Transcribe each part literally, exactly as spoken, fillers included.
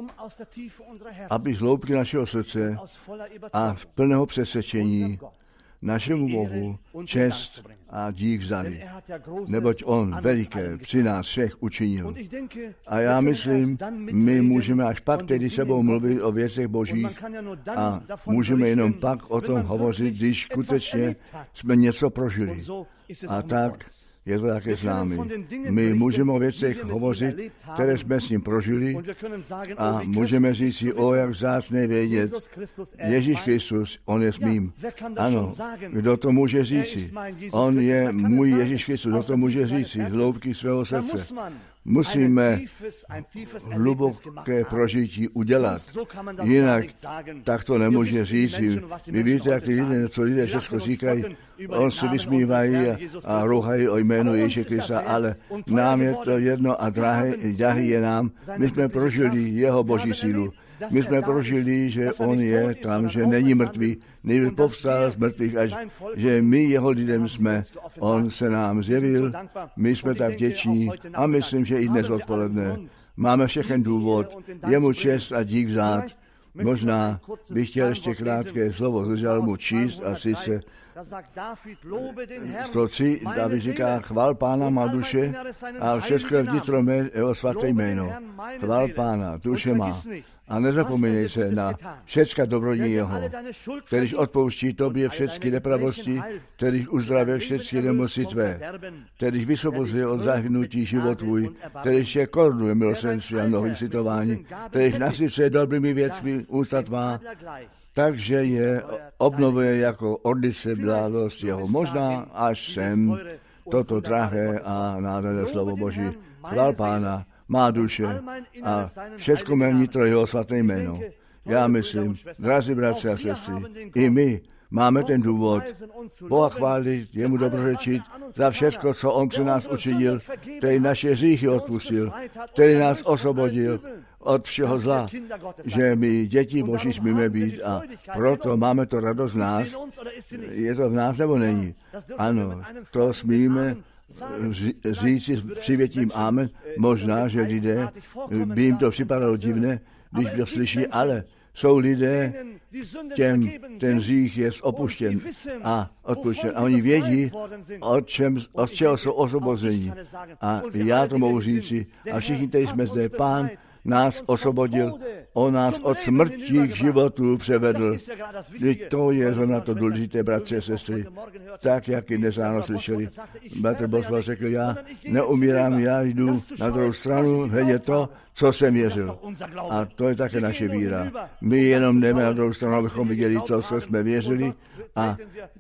aby z hloubky našeho srdce a z plného přesvědčení našemu Bohu čest a dík vzali, neboť On veliké při nás všech učinil. A já myslím, my můžeme až pak tedy sebou mluvit o věcech božích a můžeme jenom pak o tom hovořit, když skutečně jsme něco prožili. A tak je to také s námi. My můžeme o věcech hovořit, které jsme s ním prožili a můžeme říct si, o jak vzácné vědět, Ježíš Kristus, on je s mým. Ano, kdo to může říci? On je můj Ježíš Kristus, kdo to může říci? Z hloubky svého srdce. Musíme hluboké prožití udělat. Jinak tak to nemůže říct. Vy víte, jak ty lidé, co lidé všechno říkají, on si vysmívají a, a rouhají o jménu Ježíše Krista, ale nám je to jedno a drahé, drahý je nám. My jsme prožili jeho boží sílu. My jsme prožili, že on je tam, že není mrtvý, nejprve povstal z mrtvých, až že my jeho lidem jsme. On se nám zjevil, my jsme tak vděční a myslím, že i dnes odpoledne máme všechen důvod jemu čest a dík vzát. Možná bych chtěl ještě krátké slovo z žalmu číst a sice sto tři, David říká, chvál Pána má duše a všechno vnitro mé jeho svaté jméno. Chvál Pána, duše má. A nezapomínej se na všecka dobrodí jeho, kterýž odpouští tobě všechny nepravosti, kterýž uzdravuje všechny nemoci tvé, kterýž vysvobozuje od zahynutí život tvůj, kterýž je korunuje milosrdenství a mnohým citování, kterýž nasycuje dobrými věcmi ústa tvá, takže je obnovuje jako orlice bládost jeho. Možná až sem toto drahé a nádherné slovo Boží. Chvál Pána, má duše a všechno mé nitro jeho svaté jméno. Já myslím, drazí bratři a sestry, i my máme ten důvod Boha chválit, jemu dobrořečit za všechno, co on při nás učinil, který naše hříchy odpustil, který nás osvobodil od všeho zla, že my děti Boží smíme být a proto máme to radost v nás. Je to v nás nebo není? Ano, to smíme říci s přivětím amen. Možná, že lidé by jim to připadalo divné, když to slyší, ale jsou lidé, těm ten hřích je opuštěn a odpuštěn. A oni vědí, od, čem, od čeho jsou osvobození. A já to mohu říci. A všichni, kteří jsme zde, Pán nás osvobodil, on nás od smrti k životu převedl. To je zrovna to důležité, bratři a sestry. Tak, jak i dnes ráno slyšeli. Bratr Boswell řekl, já neumírám, já jdu na druhou stranu, hledě to, co jsem věřil. A to je také naše víra. My jenom jdeme na druhou stranu, abychom viděli to, co jsme věřili a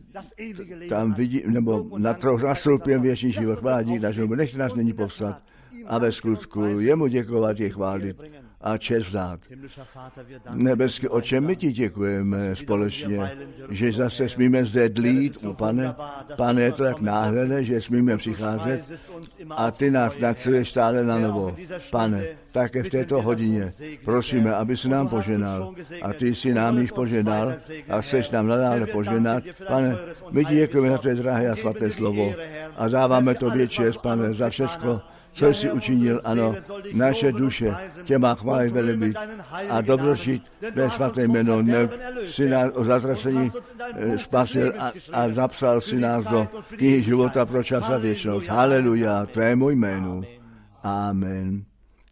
tam vidí, nebo na trochu nastoupím věčný život. Chvála dík našemu, nechte nás nyní povstat a ve skutku jemu děkovat, je chválit a čest vzdát. Nebeský Otče, my ti děkujeme společně, že zase smíme zde dlít u Pane. Pane, je to tak náhledné, že smíme přicházet a ty nás naceluješ stále na novo. Pane, také v této hodině prosíme, aby si nám poženal a ty si nám jich poženal a chceš nám nadále poženat. Pane, my ti děkujeme za tvé drahé a svaté slovo a dáváme tobě čest, Pane, za všecko, co jsi učinil, ano, naše duše tě má chválit, velebit a dobročit tvé svaté jméno. Si nás o zatracení spasil a, a zapsal si nás do knihy života pro čas a věčnost. Haleluja, tvému jménu. Amen.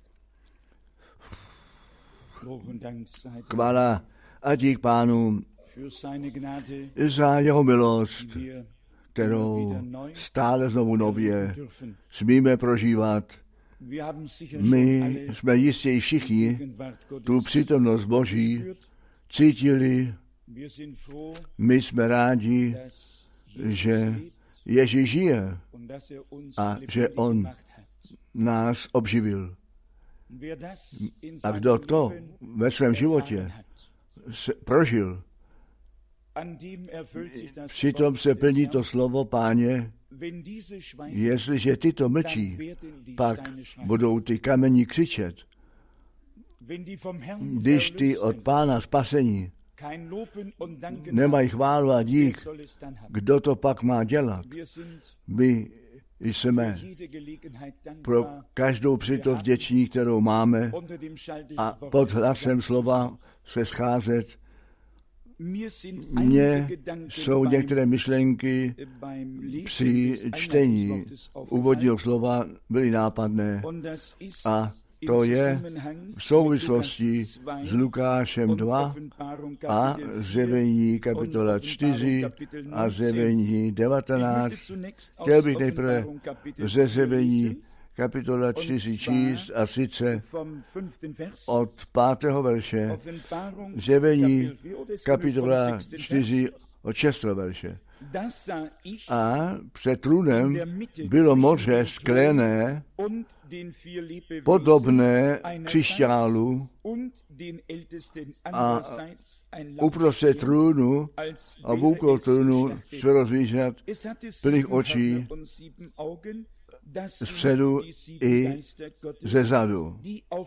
Chvála a dík Pánu za jeho milost, kterou stále znovu nově smíme prožívat. My jsme jistě i všichni tu přítomnost Boží cítili. My jsme rádi, že Ježíš žije a že on nás obživil. A kdo to ve svém životě prožil, přitom se plní to slovo, Páně, jestliže ty to mlčí, pak budou ty kameni křičet. Když ty od Pána spasení nemají chválu a dík, kdo to pak má dělat? My jsme pro každou příležitost vděční, kterou máme, a pod hlasem slova se scházet. Mně jsou některé myšlenky při čtení úvodního slova byly nápadné, a to je v souvislosti s Lukášem dva a Zjevení kapitola čtyři a Zjevení devatenáct. Chtěl bych nejprve ze Zjevení kapitola čtyři číst, a sice od pátého verše, Zjevení kapitola čtyři od šestého verše. A před trůnem bylo moře sklené, podobné křišťálu, a uprostřed trůnu a vůkol trůnu čtvero zvířat plných očí, zpředu i ze zadu,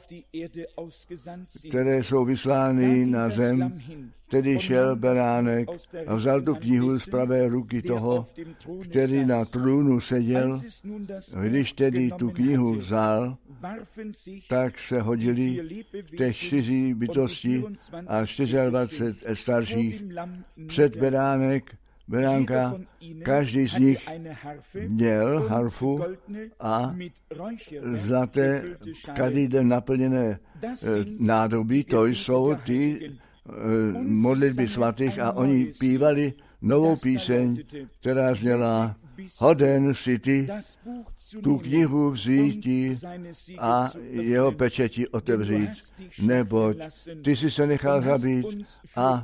které jsou vyslány na zem. Tedy šel beránek a vzal tu knihu z pravé ruky toho, který na trůnu seděl. Když tedy tu knihu vzal, tak se hodili těch čtyři bytosti a dvacet čtyři starších před beránek, beránka. Každý z nich měl harfu a zlaté kadidlem naplněné nádoby. To jsou ty modlitby svatých, a oni pívali novou píseň, která zněla: hoden si ty tu knihu vzít a jeho pečeti otevřít, neboť ty jsi se nechal zabít a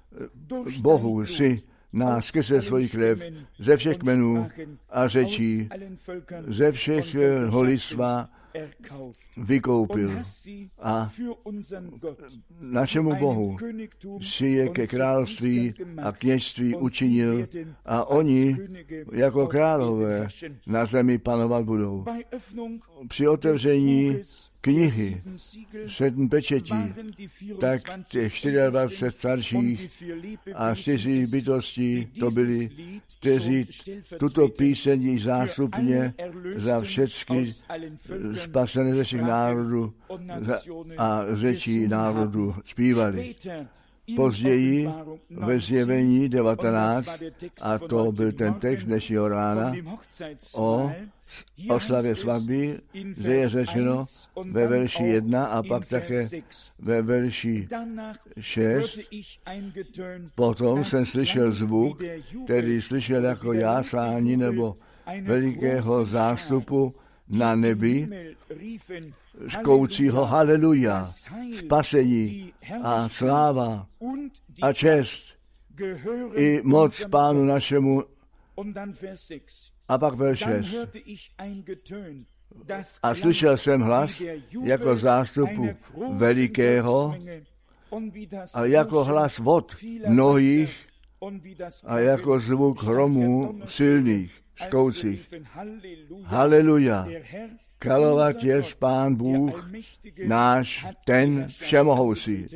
Bohu si nás skrze svůj krev ze všech kmenů a řečí, ze všech lidstva vykoupil, a našemu Bohu si je ke království a kněžství učinil, a oni jako králové na zemi panovat budou. Při otevření knihy sedm pečetí, tak těch dvacet čtyři starších a čtyři bytostí to byli, kteří tuto píseň zástupně za všechny spasené ze všech národů a řečí národů zpívali. Později ve Zjevení devatenáct, a to byl ten text dnešního rána, o oslavě svatby, kde je řečeno ve verši jedna a pak také ve verši šest. Potom jsem slyšel zvuk, který slyšel jako jásání nebo velikého zástupu na nebi, škoucího haleluja, spasení a sláva a čest i moc Pánu našemu. A pak verš šest. A slyšel jsem hlas jako zástupu velikého a jako hlas vod mnohých a jako zvuk hromů silných, škoucích. Haleluja! Královat je Pán Bůh náš, ten všemohoucí.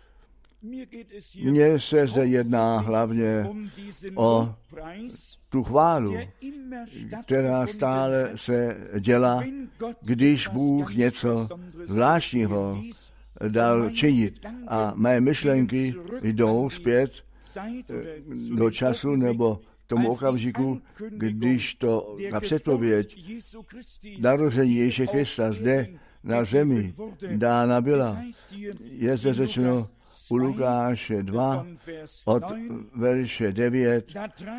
Mně se zde jedná hlavně o tu chválu, která stále se dělá, když Bůh něco zvláštního dal činit. A mé myšlenky jdou zpět do času nebo tomu okamžiku, když to na předpověď narození Ježíše Krista zde na zemi dána byla. Je zde řečeno u Lukáše dva od verše devět.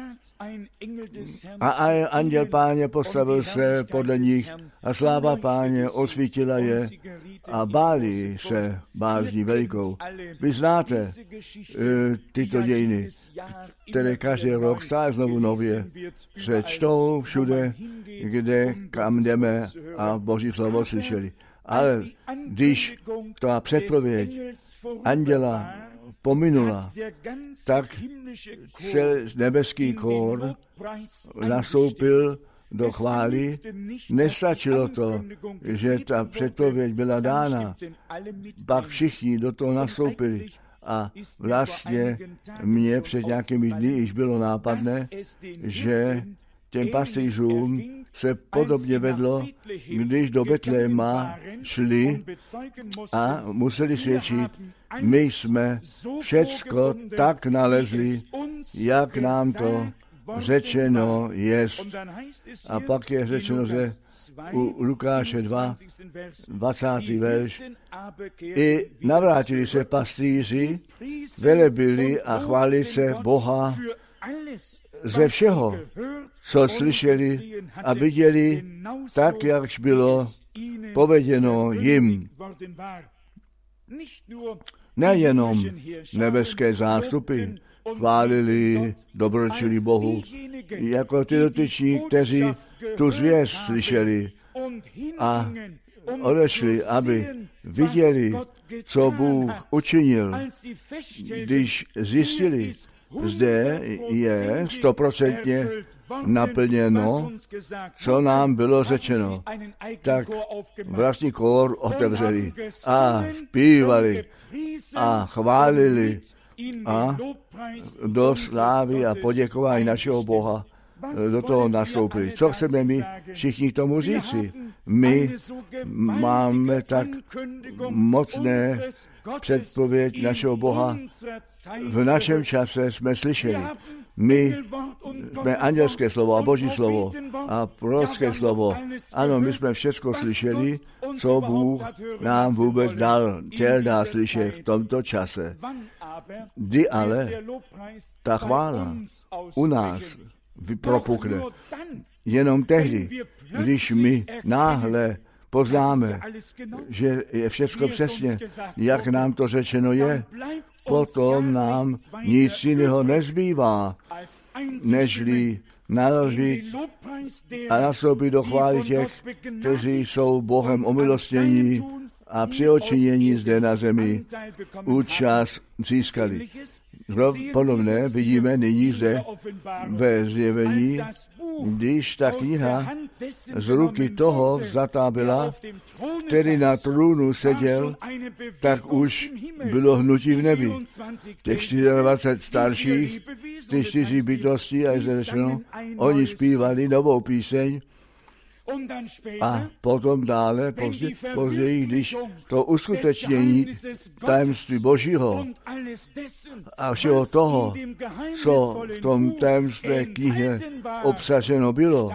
A anděl Páně postavil se podle nich a sláva Páně osvítila je a báli se bázní velikou. Vy znáte uh, tyto dějiny, které každý rok stále znovu nově se čtou všude, kde kam jdeme a Boží slovo slyšeli. Ale když ta předpověď anděla pominula, tak celý nebeský kór nastoupil do chvály. Nestačilo to, že ta předpověď byla dána, pak všichni do toho nastoupili. A vlastně mně před nějakými dny již bylo nápadné, že těm pastýřům se podobně vedlo, když do Betléma šli a museli svědčit, my jsme všecko tak nalezli, jak nám to řečeno jest. A pak je řečeno, že u Lukáše dva, dvacátý verš, i navrátili se pastýři, velebili a chválili se Boha ze všeho, co slyšeli a viděli, tak, jakž bylo pověděno jim. Nejenom nebeské zástupy chválili, dobročili Bohu, jako ty dotyční, kteří tu zvěst slyšeli a odešli, aby viděli, co Bůh učinil, když zjistili, zde je stoprocentně naplněno, co nám bylo řečeno. Tak vlastní kór otevřeli a zpívali a chválili a do slávy a poděkování našeho Boha do toho nastoupili. Co chceme my všichni tomu říci? My máme tak mocné předpověď našeho Boha. V našem čase jsme slyšeli. My jsme andělské slovo a boží slovo a prorocké slovo. Ano, my jsme všechno slyšeli, co Bůh nám vůbec dal, chtěl dát slyšet v tomto čase. Kdy ale ta chvála u nás propukne jenom tehdy, když my náhle poznáme, že je všechno přesně, jak nám to řečeno je, potom nám nic jiného nezbývá, nežli naložit a nastoupit do chvály těch, kteří jsou Bohem omilostnění a při očinění zde na zemi účast získali. Podobné vidíme nyní zde ve zjevení, když ta kniha z ruky toho vzatá byla, který na trůnu seděl, tak už bylo hnutí v nebi. Těch dvacet čtyři starších, ty čtyři bytosti, a je řečeno, oni zpívali novou píseň, a potom dále, později, později, když to uskutečnění tajemství Božího a všeho toho, co v tom tajemství knihy obsaženo bylo,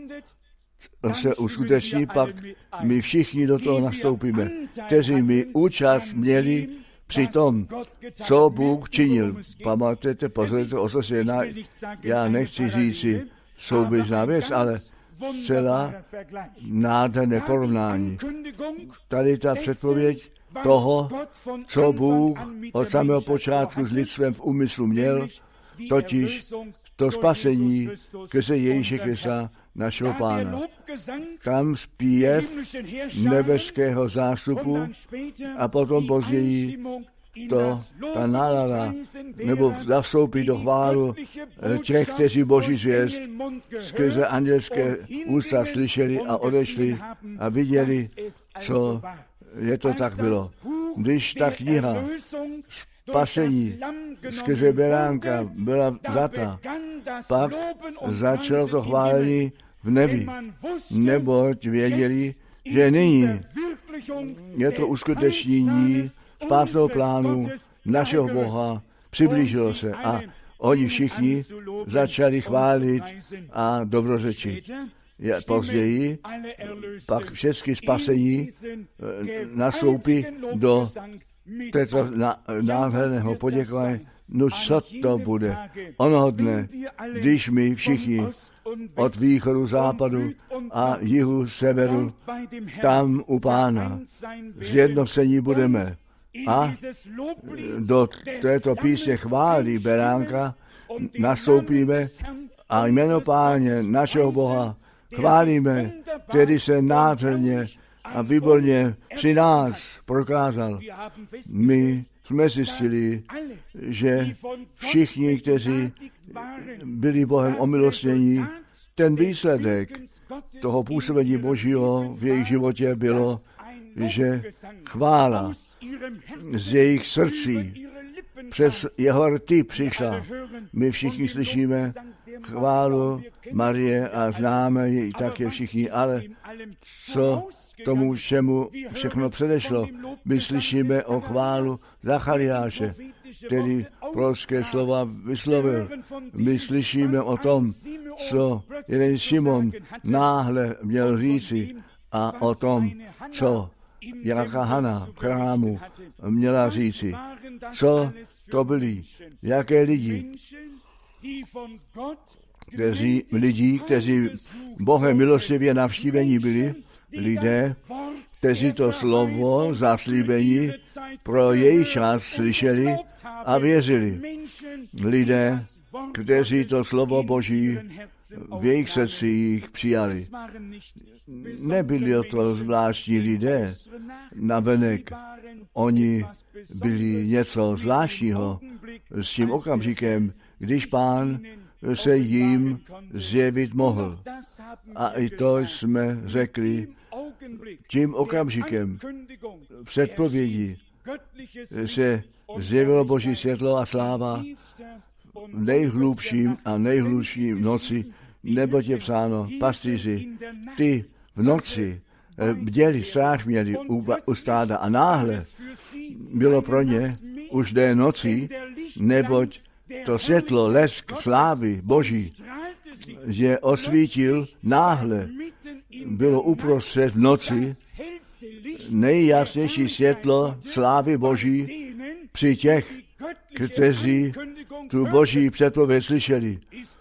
se uskuteční, pak my všichni do toho nastoupíme, kteří my účast měli při tom, co Bůh činil. Pamatujete, pozorujete, o co se jedná. Já nechci říci souběžná věc, ale zcela nádherné porovnání. Tady ta předpověď toho, co Bůh od samého počátku s lidstvem v úmyslu měl, totiž to spasení skrze Ježíše Krista, našeho Pána. Tam zpěv nebeského zástupu a potom později to, ta nálada, nebo nastoupí do chválu těch, kteří Boží zvěst skrze andělské ústa slyšeli a odešli a viděli, co je to tak bylo. Když ta kniha spasení skrze beránka byla vzata, pak začalo to chválení v nebi, neboť věděli, že nyní je to uskutečnění spásného plánu našeho Boha, přiblížilo se a oni všichni začali chválit a dobrořečit. Později pak všechny spasení nastoupí do této nádherného poděkování. No co to bude? Onoho dne, když my všichni od východu, západu a jihu, severu, tam u Pána zjednocení budeme. A do této písně chvály beránka nastoupíme a jméno Páně, našeho Boha, chválíme, který se nádherně a výborně při nás prokázal. My jsme zjistili, že všichni, kteří byli Bohem omilostnění, ten výsledek toho působení Božího v jejich životě bylo, že chvála z jejich srdcí přes jeho rty přišla. My všichni slyšíme chválu Marie a známe ji také všichni, ale co tomu všemu všechno předešlo. My slyšíme o chválu Zachariáše, který prorocké slova vyslovil. My slyšíme o tom, co jeden Šimon náhle měl říci a o tom, co jaká Hana v chrámu měla říci. Co to byli? Jaké lidi? Kteří, lidi, kteří Bohem milostivě navštívení byli, lidé, kteří to slovo zaslíbení pro jejich čas slyšeli a věřili. Lidé, kteří to slovo Boží v jejich srdcích přijali. Nebyli to zvláštní lidé navenek. Oni byli něco zvláštního s tím okamžikem, když Pán se jim zjevit mohl. A i to jsme řekli tím okamžikem v předpovědi se zjevilo Boží světlo a sláva v nejhlubším a nejhlubším noci, neboť je psáno, pastýři, ty v noci bděli, stráž měli u, u stáda a náhle bylo pro ně už té noci, neboť to světlo, lesk slávy Boží, že osvítil náhle, bylo uprostřed v noci nejjasnější světlo slávy Boží při těch, kteří tu Boží předpověď slyšeli.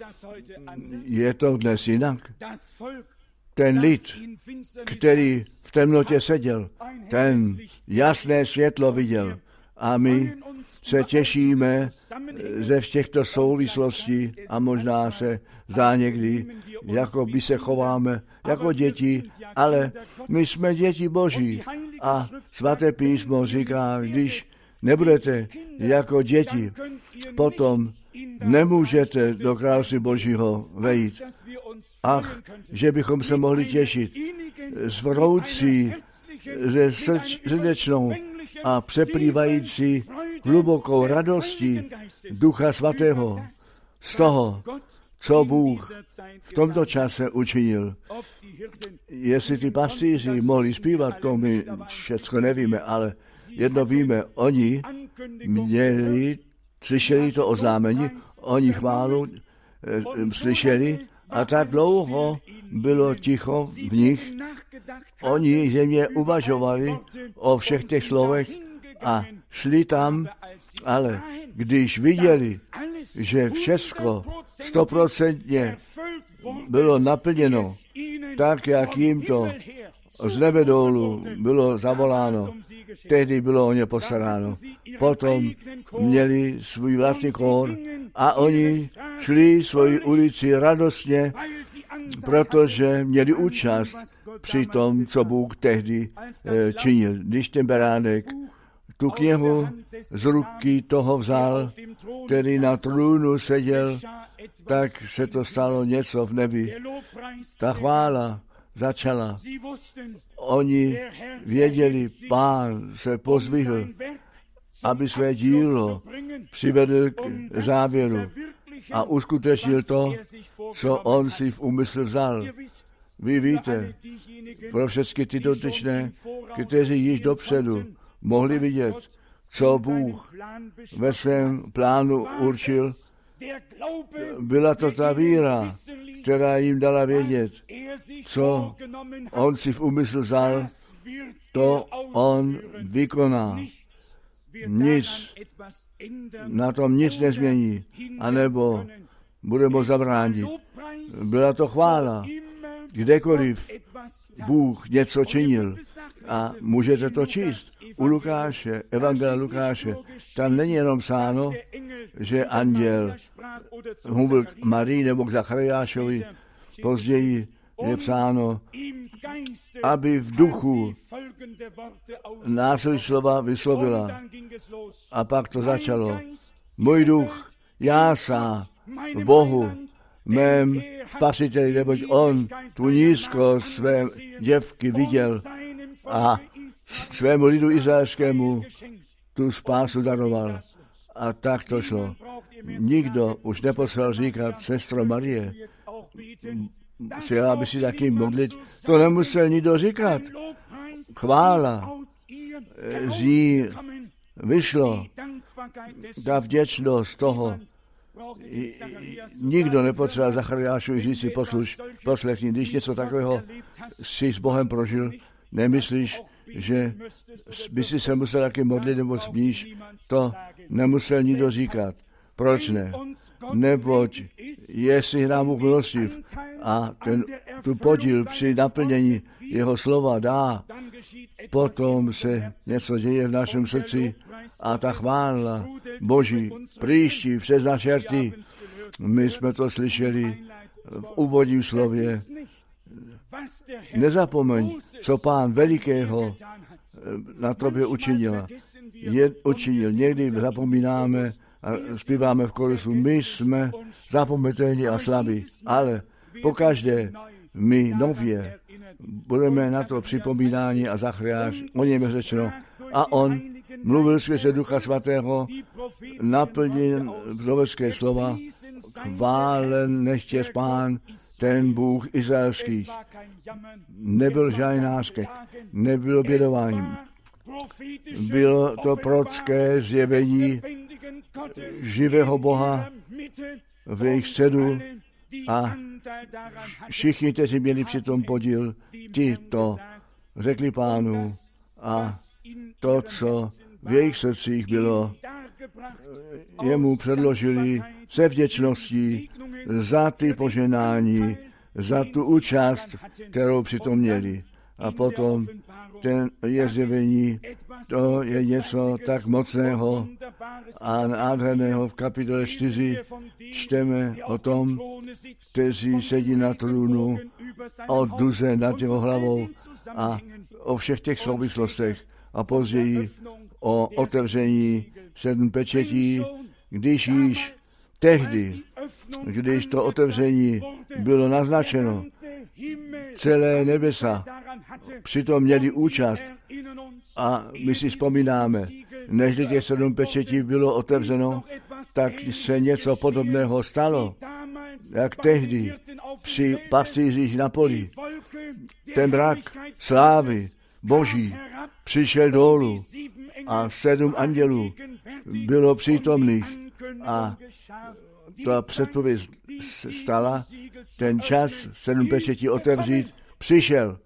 Je to dnes jinak? Ten lid, který v temnotě seděl, ten jasné světlo viděl a my se těšíme ze těchto souvislostí a možná se zdá někdy, jako by se chováme jako děti, ale my jsme děti Boží a svaté písmo říká, když nebudete jako děti, potom nemůžete do království Božího vejít. Ach, že bychom se mohli těšit s vroucí, se srč, srdečnou a přeplývající hlubokou radostí Ducha Svatého z toho, co Bůh v tomto čase učinil. Jestli ty pastýři mohli zpívat, to my všechno nevíme, ale jedno víme, oni měli, slyšeli to oznámení, oni chválu e, slyšeli a tak dlouho bylo ticho v nich, oni země uvažovali o všech těch slovech a šli tam, ale když viděli, že všechno stoprocentně bylo naplněno, tak jak jim to z nebe dolů bylo zavoláno, tehdy bylo o ně postaráno. Potom měli svůj vlastní kór a oni šli svoji ulici radostně, protože měli účast při tom, co Bůh tehdy e, činil. Když ten beránek tu knihu z ruky toho vzal, který na trůnu seděl, tak se to stalo něco v nebi. Ta chvála začala. Oni věděli, Pán se pozvihl, aby své dílo přivedl k závěru a uskutečnil to, co on si v úmysl vzal. Vy víte, pro všechny ty dotyčné, kteří již dopředu mohli vidět, co Bůh ve svém plánu určil, byla to ta víra, která jim dala vědět, co on si v úmysl vzal, to on vykoná. Nic, na tom nic nezmění, anebo budeme zabránit. Byla to chvála, kdekoliv Bůh něco činil a můžete to číst. U Lukáše, Evangelia Lukáše, tam není jenom psáno, že anděl mluvil k Marii nebo k Zachariášovi, později je psáno, aby v duchu následní slova vyslovila. A pak to začalo. Můj duch jásá v Bohu, mém spasiteli, neboť on tu nízkost své děvky viděl a svému lidu izraelskému tu spásu daroval. A tak to šlo. Nikdo už nepotřeboval říkat, sestro Marie, chtěla by si taky modlit. To nemusel nikdo říkat. Chvála z ní vyšlo. Ta vděčnost toho. Nikdo nepotřeboval Zachariášovi říct si posluš, poslechni, když něco takového si s Bohem prožil, nemyslíš, že by si se musel taky modlit nebo smíš, to nemusel nikdo říkat. Proč ne? Neboť jestli nám Bůh milostiv a ten, tu podíl při naplnění jeho slova dá, potom se něco děje v našem srdci a ta chvála Boží příští přes naše rty. My jsme to slyšeli v úvodním slově. Nezapomeň, co Pán velikého na tobě učinil. Je učinil. Někdy zapomínáme a zpíváme v korusu. My jsme zapometelní a slabí, ale pokaždé my nově budeme na to připomínání a Zachariáš, o něm je řečeno. A on mluvil skrze Ducha Svatého, naplnil prorocké slova, chválen nechtěj Pán, ten Bůh izraelských. Nebyl žádný náskek, nebylo bědováním. Bylo to prorocké zjevení živého Boha v jejich středu a všichni, kteří měli při tom podíl, ti to řekli Pánu a to, co v jejich srdcích bylo, jemu předložili se vděčností za ty poženání, za tu účast, kterou přitom měli. A potom ten je zjevení, to je něco tak mocného a nádherného. V kapitole čtyři čteme o tom, kteří sedí na trůnu, o duze nad jeho hlavou a o všech těch souvislostech. A později o otevření sedm pečetí, když již tehdy, když to otevření bylo naznačeno, celé nebesa přitom měli účast a my si vzpomínáme, než těch sedm pečetí bylo otevřeno, tak se něco podobného stalo, jak tehdy při pastýřích na poli. Ten mrak slávy Boží přišel dolů a sedm andělů bylo přítomných a ta předpověď stala, ten čas sedm pečetí otevřít přišel.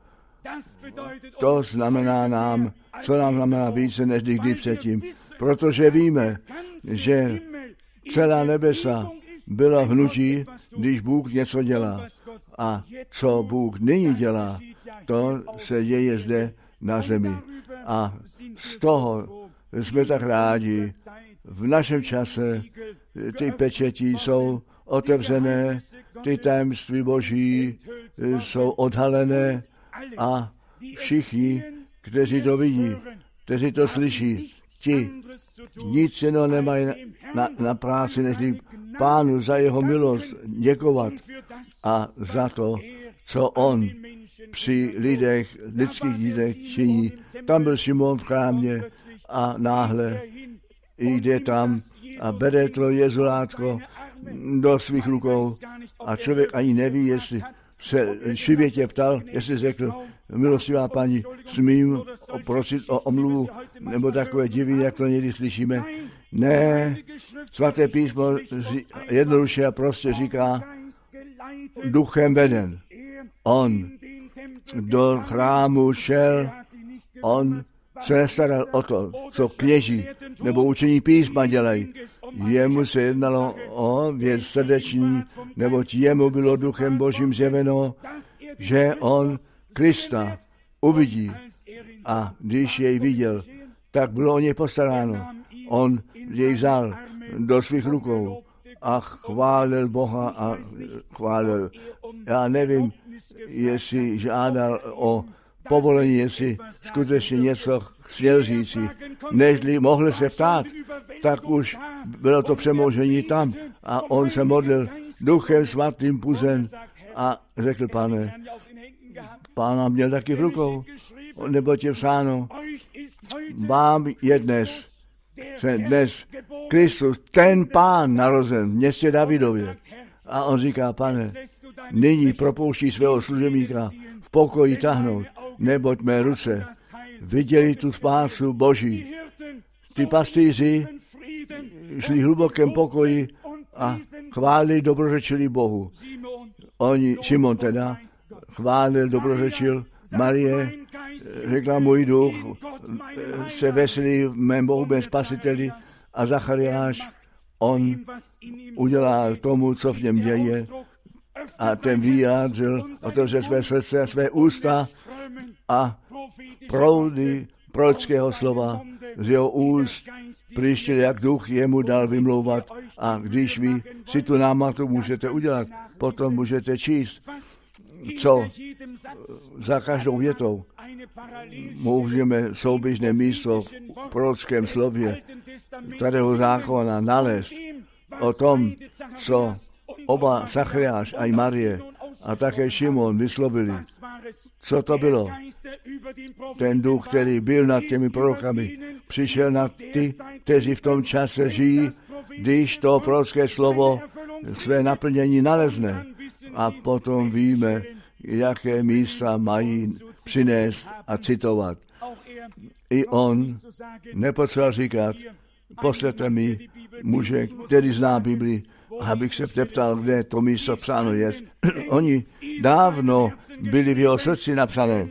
To znamená nám, co nám znamená více než kdy předtím, protože víme, že celá nebesa byla v hnutí, když Bůh něco dělá. A co Bůh nyní dělá, to se děje zde na zemi. A z toho jsme tak rádi. V našem čase ty pečetí jsou otevřené, ty tajemství Boží jsou odhalené a všichni, kteří to vidí, kteří to slyší, ti nic jiného nemají na, na práci, než Pánu za jeho milost děkovat a za to, co on při lidech, lidských lidech činí. Tam byl Šimon v chrámě a náhle jde tam a bere to jezulátko do svých rukou a člověk ani neví, jestli se šivětě ptal, jestli řekl, milostivá paní, smím prosit o omluvu, nebo takové divy, jak to někdy slyšíme. Ne, svaté písmo jednoduše a prostě říká, duchem veden. On do chrámu šel, on se nestaral o to, co kněží nebo učení písma dělají. Jemu se jednalo o věc srdeční, neboť jemu bylo duchem Božím zjeveno, že on Krista uvidí. A když jej viděl, tak bylo o něj postaráno. On jej vzal do svých rukou a chválil Boha a chválil. Já nevím, jestli žádal o povolení, jestli skutečně něco směl říci, nežli mohli se ptát, tak už bylo to přemožení tam a on se modlil duchem svatým puzen a řekl, pane, Pána měl taky v rukou, nebo tě psáno, vám je dnes se dnes Kristus, ten Pán narozen v městě Davidově. A on říká, Pane, nyní propouští svého služebníka v pokoji tahnout, neboť mé ruce viděli tu spásu Boží. Ty pastýři šli v hlubokém pokoji a chválili, dobrořečili Bohu. Oni, Šimon teda, chválil, dobrořečil, Marie řekla, můj duch se veselí v mém Bohu, mém spasiteli, a Zachariáš, on udělal tomu, co v něm děje, a ten vyjádřil, otevřel své srdce a své ústa a proudy prorockého slova z jeho úst příštěl, jak duch jemu dal vymlouvat. A když vy si tu námatu můžete udělat, potom můžete číst, co za každou větou můžeme souběžné místo v prorockém slově starého zákona nalézt o tom, co oba Zachariáš a i Marie a také Šimon vyslovili. Co to bylo? Ten duch, který byl nad těmi prorokami, přišel na ty, kteří v tom čase žijí, když to prorocké slovo své naplnění nalezne. A potom víme, jaké místa mají přinést a citovat. I on nepotřeboval říkat, pošlete mi muže, který zná Bibli, abych se ptal, kde to místo psáno je. Oni dávno byli v jeho srdci napsané.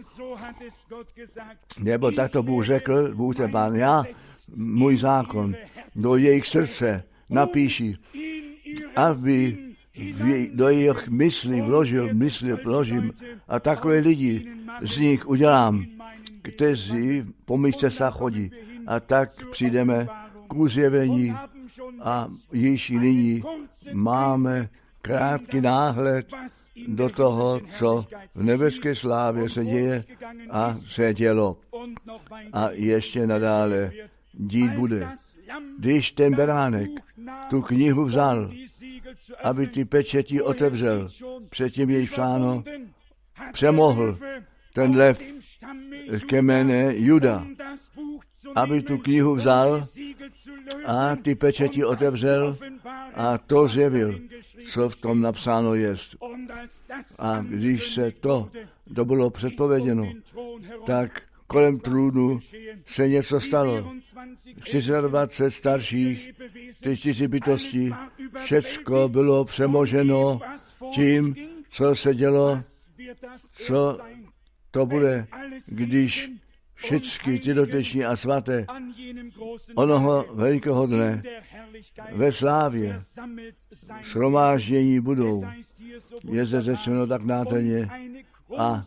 Nebo tak to Bůh řekl, Bůh ten Pán, já, můj zákon, do jejich srdce napíši, aby v, do jejich myslí vložil, mysli vložím a takové lidi z nich udělám, kteří po mých cestách chodí. A tak přijdeme k uzjevení a již i nyní máme krátký náhled do toho, co v nebeské slávě se děje a se dělo. A ještě nadále dít bude. Když ten beránek tu knihu vzal, aby ty pečeti otevřel, předtím jej psáno, přemohl ten lev z kmene Juda, aby tu knihu vzal a ty pečeti otevřel a to zjevil, co v tom napsáno jest. A když se to, to bylo předpověděno, tak kolem trůnu se něco stalo. dvacet čtyři starších, ty čtyři bytosti, všecko bylo přemoženo tím, co se dělo, co to bude, když všechny ty doteční a svaté onoho velikého dne ve slávě shromáždění budou. Je zde řečeno tak nádherně a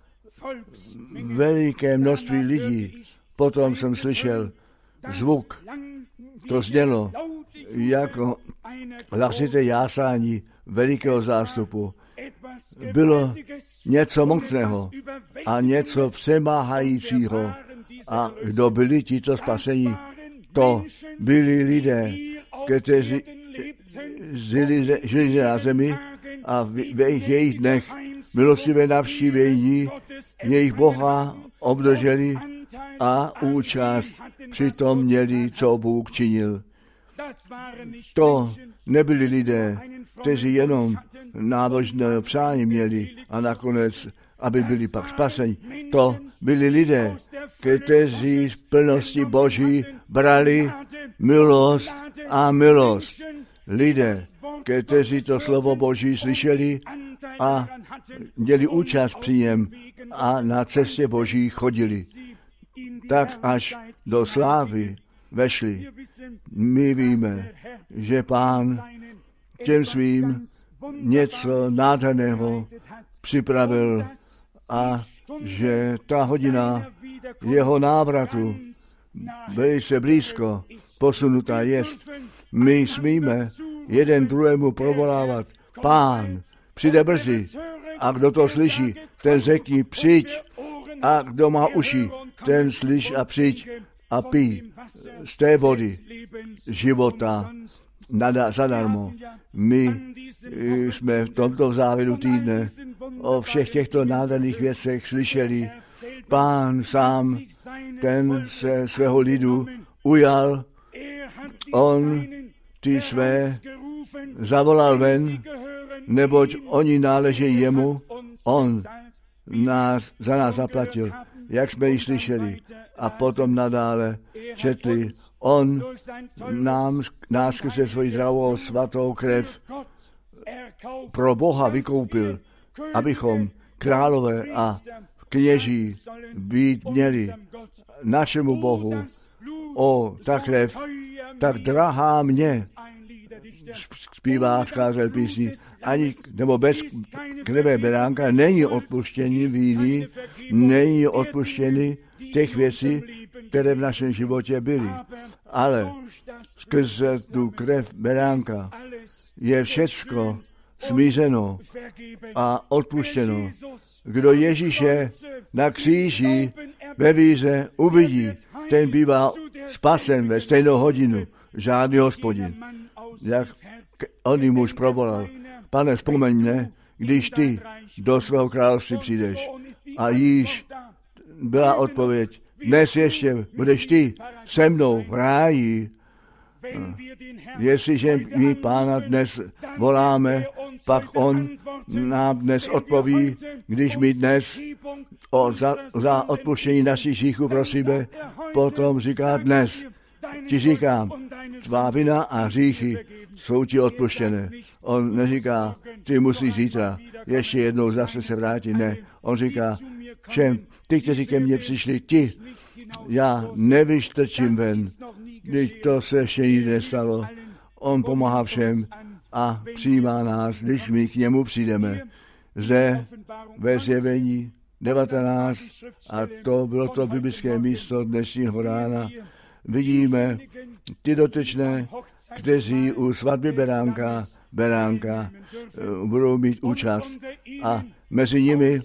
veliké množství lidí. Potom jsem slyšel zvuk, to znělo jako hlasité jásání velikého zástupu. Bylo něco mocného a něco přemáhajícího. A kdo byli tito spasení? To byli lidé, kteří žili, žili na zemi a v jejich dnech milostivé navštívení jejich Boha obdrželi a účast přitom měli, co Bůh činil. To nebyli lidé, kteří jenom nábožné přání měli a nakonec, aby byli pak spaseni. To byli lidé, kteří z plnosti Boží brali milost a milost. Lidé, kteří to slovo Boží slyšeli a měli účast při něm a na cestě Boží chodili. Tak až do slávy vešli. My víme, že Pán těm svým něco nádherného připravil a že ta hodina jeho návratu velice blízko posunutá jest. My smíme jeden druhému provolávat, Pán přijde brzy a kdo to slyší, ten řekni přijď a kdo má uši, ten slyš a přijď a pij z té vody života nada, zadarmo. My jsme v tomto závěru týdne o všech těchto nádherných věcech slyšeli. Pán sám, ten se svého lidu ujal On ty své zavolal ven, neboť oni náležejí jemu, on nás, za nás zaplatil, jak jsme ji slyšeli a potom nadále četli. On nám, nás skrze svoji zdravou svatou krev pro Boha vykoupil, abychom králové a kněží být měli našemu Bohu. O, ta krev, tak drahá mě, zpívá skázel písní, ani, nebo bez krve beránka není odpuštění víny, není odpuštění těch věcí, které v našem životě byly. Ale skrze tu krev beránka je všecko smířeno a odpuštěno. Kdo Ježíše na kříži ve víře uvidí, ten bývá spasen ve stejnou hodinu. Žádný hospodin. Jak on muž provolal. Pane, vzpomeň mne, když ty do svého království přijdeš. A již byla odpověď, dnes ještě budeš ty se mnou v ráji. Jestliže my Pána dnes voláme, pak on nám dnes odpoví, když my dnes o, za, za odpuštění našich hříchů prosíme, potom říká dnes, ti říkám, tvá vina a hříchy jsou ti odpuštěné. On neříká, ty musíš zítra ještě jednou zase se vrátit, ne. On říká, všem, ty, kteří ke mně přišli, ti, já nevyštrčím ven, když to se ještě nikdy nestalo. On pomáhá všem a přijímá nás, když my k němu přijdeme. Zde ve Zjevení devatenáct, a to bylo to biblické místo dnešního rána, vidíme ty dotyčné, kteří u svatby beránka, beránka budou mít účast. A mezi nimi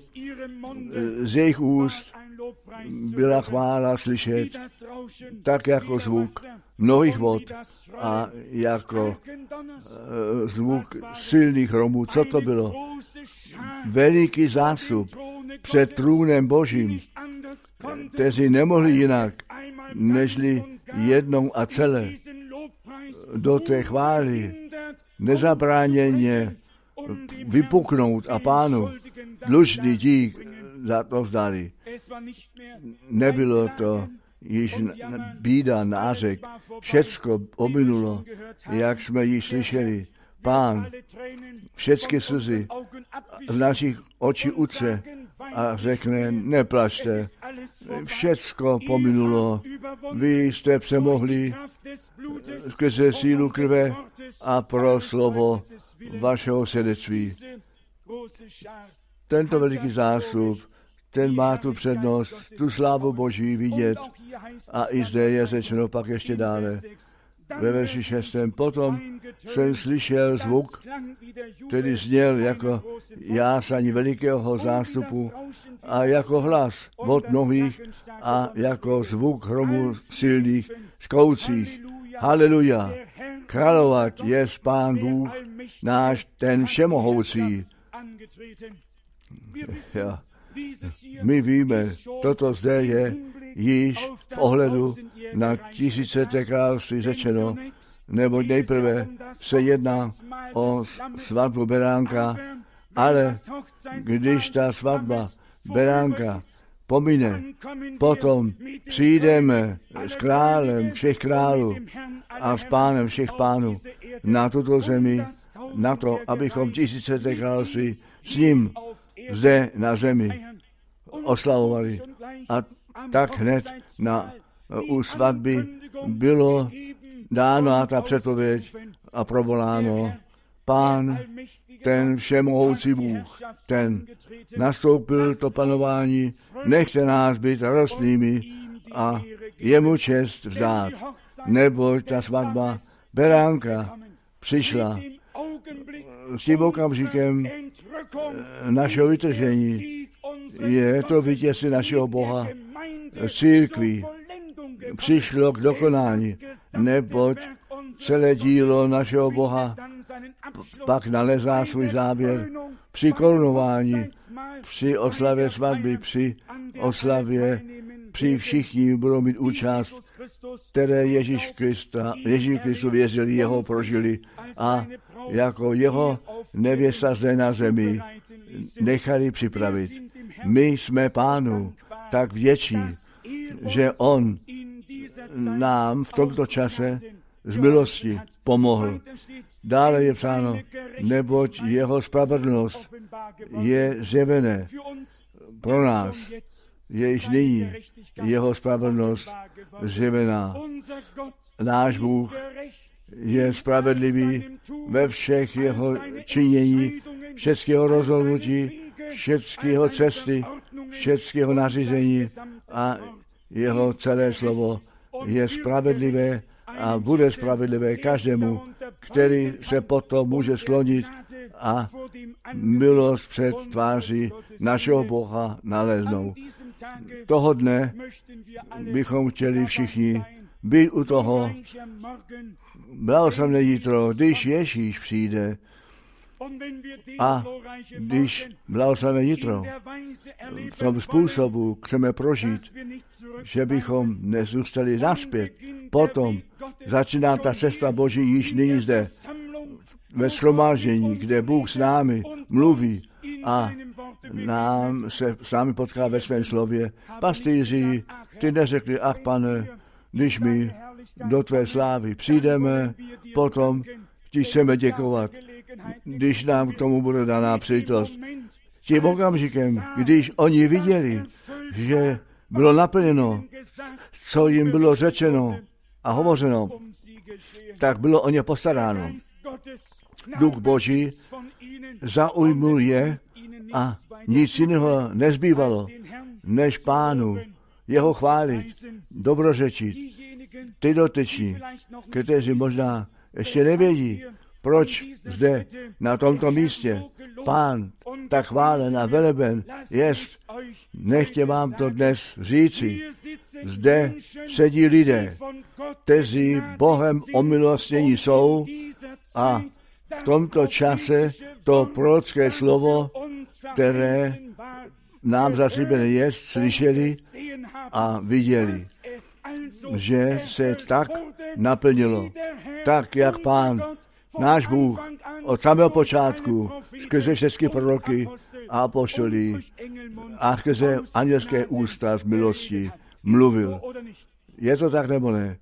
z jejich úst byla chvála slyšet, tak jako zvuk mnohých vod a jako zvuk silných hromů. Co to bylo? Veliký zástup před trůnem Božím, kteří nemohli jinak, nežli jednou a celé do té chvály nezabráněně vypuknout a Pánu dlužný dík za to vzdali. Nebylo to již bída, nářek, všecko ominulo, jak jsme již slyšeli. Pán všechny slzy z našich očí utře a řekne, neplačte, všecko pominulo, vy jste přemohli skrze sílu krve a pro slovo vašeho svědectví. Tento veliký zástup, ten má tu přednost, tu slávu Boží vidět. A i zde je řečeno pak ještě dále. Ve verši šestém. Potom jsem slyšel zvuk, který zněl jako jásání velikého zástupu a jako hlas od mnohých a jako zvuk hromu silných škoucích. Haleluja! Královat je Pán Bůh, náš ten všemohoucí. Ja. My víme, toto zde je již v ohledu na tisíceté království řečeno, nebo nejprve se jedná o svatbu beránka, ale když ta svatba beránka pomine, potom přijdeme s králem všech králů a s pánem všech pánů na tuto zemi, na to, abychom tisíceté království s ním zde na zemi oslavovali. A tak hned na, u svatby bylo dána ta předpověď a provoláno. Pán, ten všemohoucí Bůh, ten nastoupil to panování, nechte nás být radostnými a jemu čest vzdát, neboť ta svatba beránka přišla s tím okamžikem našeho vytržení. Je to vítězství našeho Boha z církví. Přišlo k dokonání, neboť celé dílo našeho Boha pak nalezá svůj závěr při korunování, při oslavě svatby, při oslavě, při všichni budou mít účast které Ježíš Krista, Ježíš Kristu věřili, jeho prožili a jako jeho nevěsta zde na zemi nechali připravit. My jsme Pánu tak vděční, že on nám v tomto čase z milosti pomohl. Dále je psáno, neboť jeho spravedlnost je zjevené pro nás. Je již nyní jeho spravedlnost zjevená. Náš Bůh je spravedlivý ve všech jeho činění, všeckého rozhodnutí, všeckého cesty, všeckého nařízení a jeho celé slovo je spravedlivé a bude spravedlivé každému, který se potom může slonit a milost před tváří našeho Boha naleznou. Toho dne bychom chtěli všichni být u toho blahoslavené jítro, když Ježíš přijde. A když blahoslavené jítro v tom způsobu chceme prožít, že bychom nezůstali naspět, potom začíná ta cesta Boží již nyní zde, ve shromáždění, kde Bůh s námi mluví a nám se s námi potká ve svém slově. Pastýři, ty neřekli, ach Pane, když my do tvé slávy přijdeme, potom ti chceme děkovat, když nám k tomu bude daná příležitost. Tím okamžikem, když oni viděli, že bylo naplněno, co jim bylo řečeno a hovořeno, tak bylo o ně postaráno. Duch Boží zaujmul je a nic jiného nezbývalo, než Pánu jeho chválit, dobrořečit. Ty dotyční, kteří možná ještě nevědí, proč zde na tomto místě Pán tak chválen a veleben jest, nechtě vám to dnes říci. Zde sedí lidé, kteří Bohem omilostnění jsou a v tomto čase to prorocké slovo, které nám zaslíbené je, slyšeli a viděli, že se tak naplnilo, tak jak Pán, náš Bůh, od samého počátku, skrze všechny proroky a apoštolí a skrze andělské ústa z milosti mluvil. Je to tak nebo ne?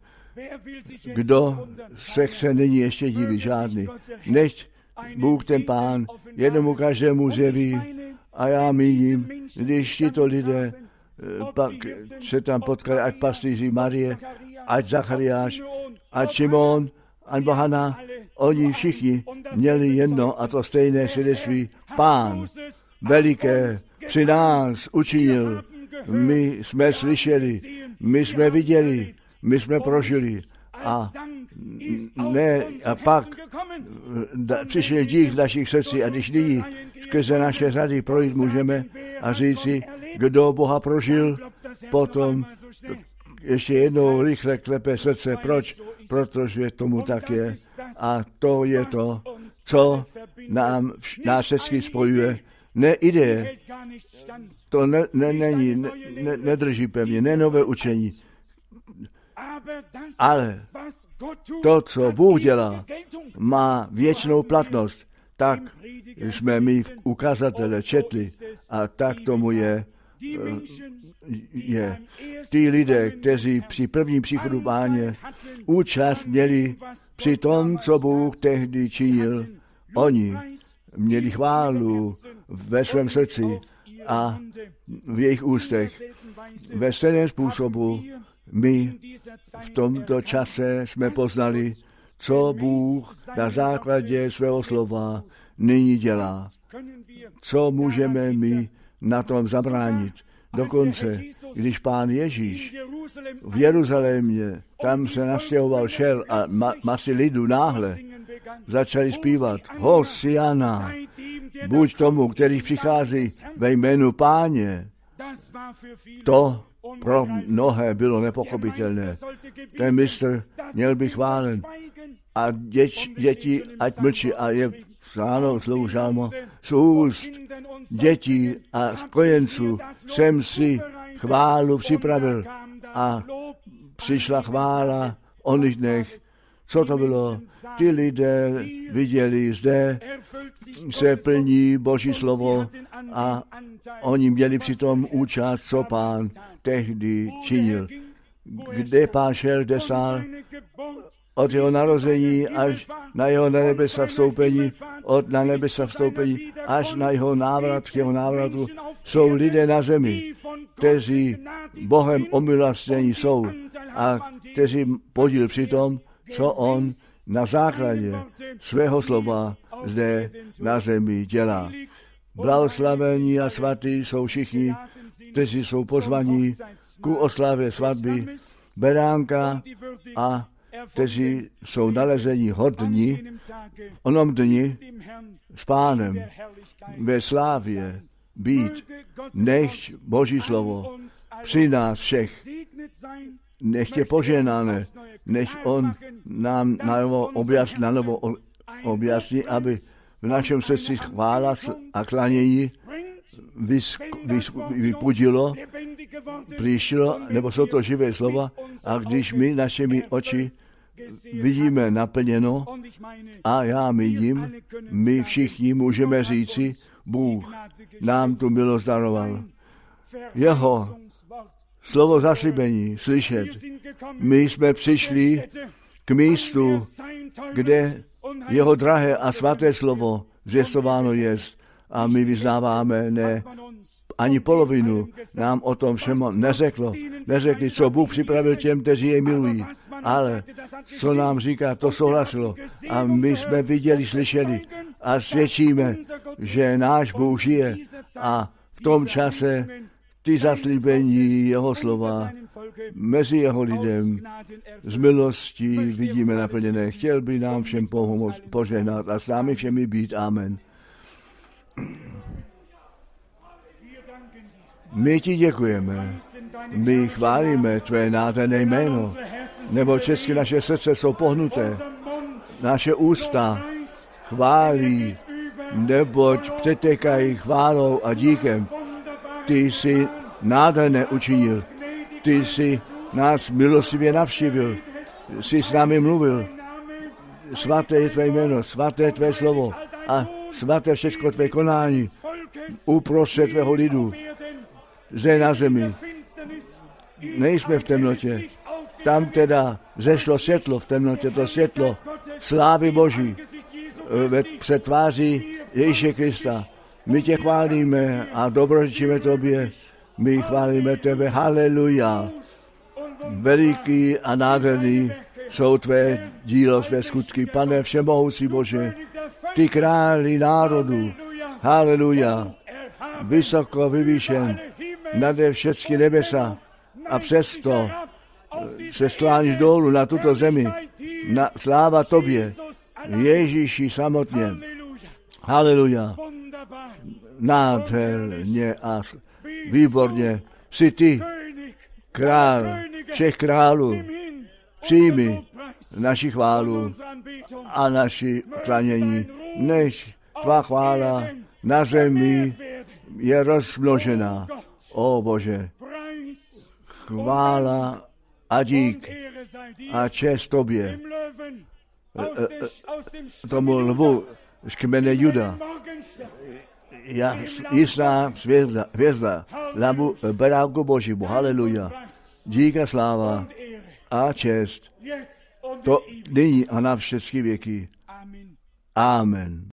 Kdo se chce nyní ještě divit? Žádný. Nechť Bůh ten Pán jednomu každému zjeví a já míním, když tito lidé pak se tam potkali, ať pastýři Marie, ať Zachariáš, ať Šimon, ať Bohana, oni všichni měli jedno a to stejné svědectví. Pán veliké při nás učinil. My jsme slyšeli, my jsme viděli, my jsme prožili a ne, a pak da, přišel dík z našich srdcí a když nyní skrze naše řady projít můžeme a říci, kdo Boha prožil, potom ještě jednou rychle klepe srdce. Proč? Protože tomu tak je. A to je to, co nám nás všechny spojuje. Ne ideje, to ne, ne, není, ne, ne, nedrží pevně, ne nové učení, ale to, co Bůh dělá, má věčnou platnost. Tak jsme my v ukazatele četli a tak tomu je. je. Ty lidé, kteří při prvním příchodu Páně účast měli při tom, co Bůh tehdy činil, oni měli chválu ve svém srdci a v jejich ústech. Ve stejném způsobu my v tomto čase jsme poznali, co Bůh na základě svého slova nyní dělá. Co můžeme my na tom zabránit? Dokonce, když Pán Ježíš v Jeruzalémě, tam se nastěhoval, šel a ma- masy lidu náhle začali zpívat Hosiana, buď tomu, který přichází ve jménu Páně. To pro mnohé bylo nepochopitelné. Ten mistr měl být chválen a děč, děti ať mlčí a je psáno slovu žalmo z úst dětí a kojenců jsem si chválu připravil a přišla chvála o nich dnech. Co to bylo? Ty lidé viděli, zde se plní Boží slovo a oni měli přitom účast, co Pán tehdy činil. Kde Pán šel, kde stál, od jeho narození až na jeho na nebesa vstoupení, od na nebesa vstoupení až na jeho návrat, k jeho návratu, jsou lidé na zemi, kteří Bohem omilostnění jsou a kteří podíl při tom, co on na základě svého slova zde na zemi dělá. Blahoslavení a svatí jsou všichni, kteří jsou pozvaní ku oslavě svatby beránka a kteří jsou nalezení hodní v onom dni s Pánem ve slávě být. Nechť Boží slovo při nás všech, nech je poženané, nech on nám na novo objasní, na novo objasní, aby v našem srdci chvála a klanění vypudilo, příštilo, nebo jsou to živé slova, a když my našimi oči vidíme naplněno, a já vidím, my všichni můžeme říci, Bůh nám tu milost daroval. Jeho slovo zaslíbení slyšet. My jsme přišli k místu, kde jeho drahé a svaté slovo zvěstováno jest, a my vyznáváme, ne, ani polovinu nám o tom všem neřeklo. Neřekli, co Bůh připravil těm, kteří jej milují, ale co nám říká, to souhlasilo. A my jsme viděli, slyšeli a svědčíme, že náš Bůh žije a v tom čase ty zaslíbení jeho slova mezi jeho lidem z milostí vidíme naplněné. Chtěl by nám všem pomoct, požehnat a s námi všemi být. Amen. My ti děkujeme, my chválíme tvé nádherné jméno, nebo česky naše srdce jsou pohnuté, naše ústa chválí, neboť přetékají chválou a díkem. Ty jsi nádherné učinil, ty jsi nás milostivě navštívil, jsi s námi mluvil. Svaté je tvé jméno, svaté tvé slovo a svaté všechno tvé konání uprostřed tvého lidu. Zde na zemi nejsme v temnotě. Tam teda zešlo světlo v temnotě, to světlo slávy Boží ve před tváří Ježíše Krista. My tě chválíme a dobrořečíme tobě. My chválíme tebe. Haleluja. Veliký a nádherný jsou tvé dílo, své skutky. Pane všemohoucí Bože, ty králi národů. Haleluja. Vysoko vyvýšen nade všechny nebesa a přesto se skláníš dolů na tuto zemi. Na, sláva tobě, Ježíši samotně. Haleluja. Nádherně a výborně. Jsi ty, král všech králů. Přijmi naši chválu a naši klanění. Nech tvá chvála na zemi je rozmnožená. O Bože, chvála a dík a čest tobě, e, e, tomu lvu z kmene Juda, jistá hvězda, hvězda labu beránku Božímu, haleluja, dík a sláva a čest, to nyní a na všechny věky. Amen.